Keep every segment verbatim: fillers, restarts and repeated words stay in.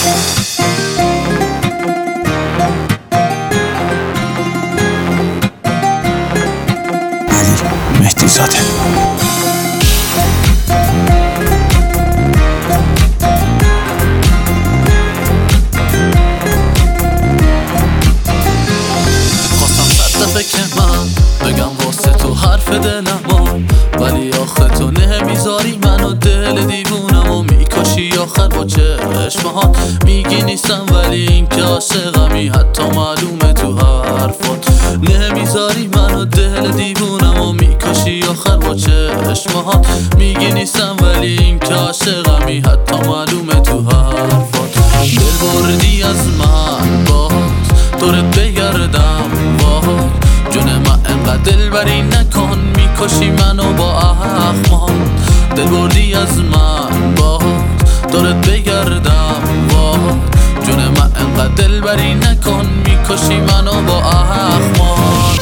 مهدی زاده. که من بگم واسه تو حرف دلمو، ولی آخه تو نمیذاری منو، دل دیوونمو میکشی آخر با چشمهات. میگی نیستم ولی این که عاشقمی، حتی معلومه تو حرفات. نمیذاری منو، دل دیوونمو میکشی آخر با چشمهات. میگی نیستم ولی این که عاشقمی، حتی معلومه تو حرفات. دل بردی از من باز دورت بگردم، وای جون من انقدر دلبری نکن، میکشی منو با اخمات. دل بردی از من باز دورت بگردم، وای جون من انقدر دلبری نکن، میکشی منو با اخمات.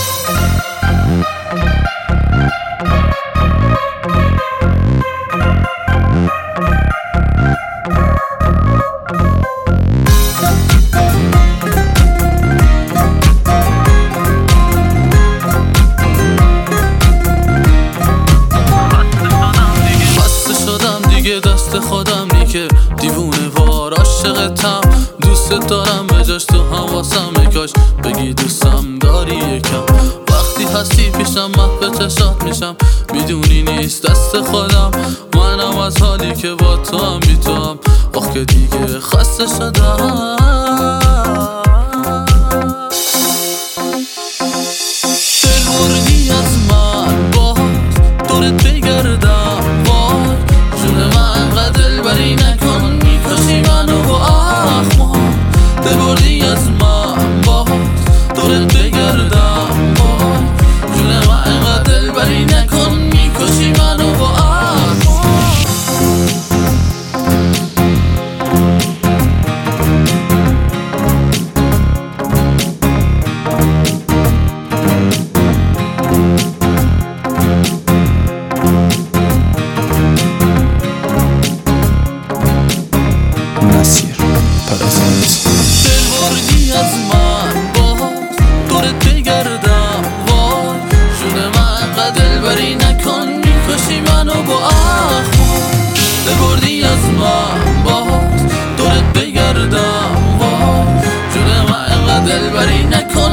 دست خودم نی که دیوونه وار عاشقتم، دوست دارم بجاش تو حواسم، کاش بگی دوستم داری یکم. وقتی هستی پیشم محو چشات میشم، میدونی نیست دست خودم، منم از حالی که با تو هم بی تو هم، آخ که دیگه خسته شدم. دل بردی از من باز دورت بگردم، وای جون من انقدر دلبری نکن، میکشی منو با اخمات. دل بردی از من باز دورت بگردم، وای جون من انقدر دلبری نکن، میکشی منو با اخمات. نصیر پرزنت. دل بردی از من باز دورت بگردم، وای جون من انقدر دلبری نکن، میکشی منو با اخمات. دل بردی از من باز دورت بگردم، وای جون من انقدر دلبری نکن.